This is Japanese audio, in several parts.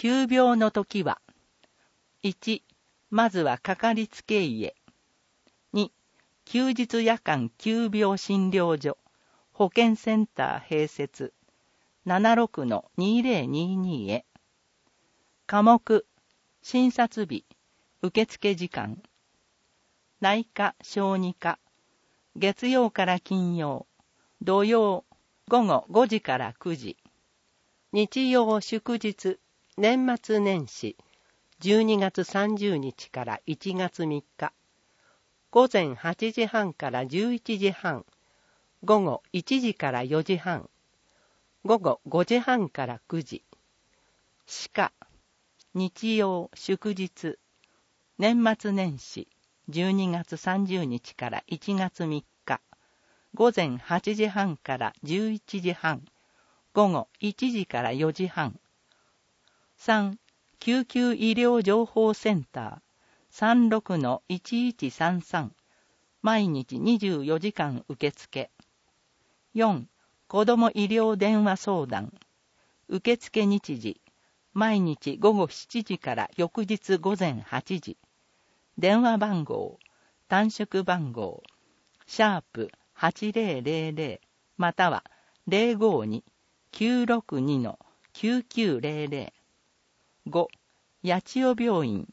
急病の時は、1、まずはかかりつけ医へ。2、休日夜間急病診療所、保健センター併設、76-2022へ。科目、診察日、受付時間。内科・小児科、月曜から金曜、土曜、午後5時から9時。日曜祝日、年末年始、12月30日から1月3日。午前8時半から11時半、午後1時から4時半、午後5時半から9時。歯科、日曜祝日、年末年始、12月30日から1月3日、午前8時半から11時半、午後1時から4時半。3、救急医療情報センター 36-1133、毎日24時間受付。4、子ども医療電話相談、受付日時、毎日午後7時から翌日午前8時。電話番号、短縮番号、#8000または 052-962-9900。5、八千代病院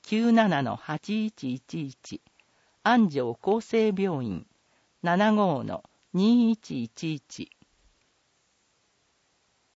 97-8111、安城厚生病院 75-2111。